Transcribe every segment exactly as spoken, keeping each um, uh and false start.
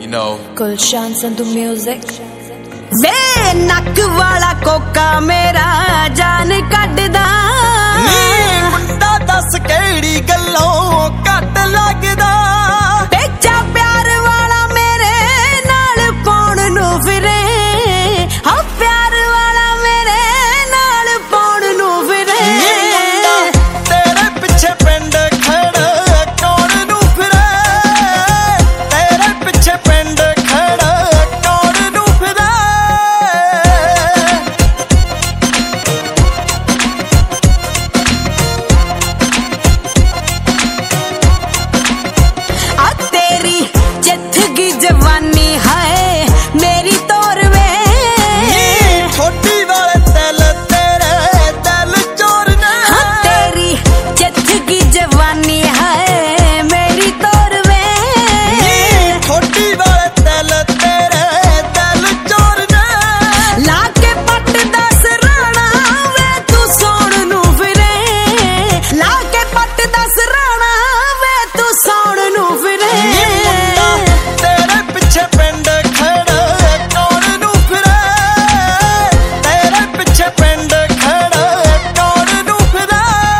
you know. Gulshan Sandhu music. वे नक वाला Coca मेरा जान कटदा नी मुंडा दस केड़ी गल्लों कट लगदा बेचा प्यार वाला मेरे नाल पौण नू फिरे हाँ प्यार वाला मेरे नाल पौण नू फिरे तेरे पिछे पिंड खड़ा कौन नू फिरे तेरे पिछे पिंड खड़ा कौन नू फिरे आ तेरी जिंदगी जवानी है मेरी तोर वे छोटी वाले दिल तेरे दिल चोरना हाँ तेरी जिंदगी जवानी है मेरी तोर वे छोटी वाले दिल तेरे दिल चोरना लाके पट दस राणा वे तू सौण नू फिरे लाके पट दस राणा वे तू सौण नू फिरे तेरे पिछे पिंड खड़ा कौन नू फिरे तेरे पिछे पिंड खड़ा कौन नू फिरे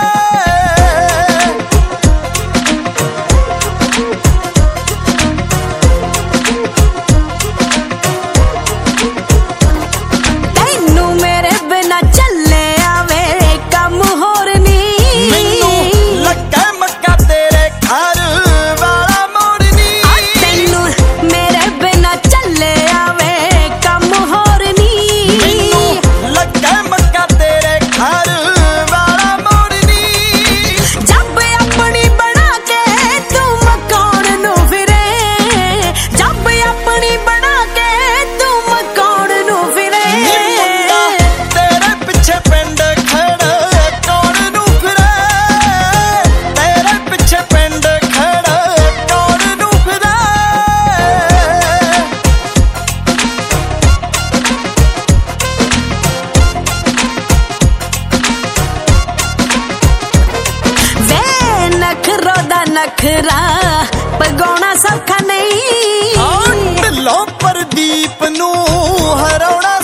तैनू मेरे बिना चले आवे कम होर नी मैनू लगा मक्का तेरे घर वाला मोड़नी तैनू मेरे बिना चले आवे कम होर नी मैनू लगा मक्का तेरे घर वाला मोड़नी जब अपनी बना के तू मकान नू फिरे जब अपनी बना के तू मकान नू फिरे तेरे पिछे पिंड खड़ा कौन नू फिरे तेरे पिछे पिंड खड़ा कौन नू फिरे वे नखरो दा नखरा पगाउणा सौखा नहीं ढिल्लों प्रदीप नू हराउणा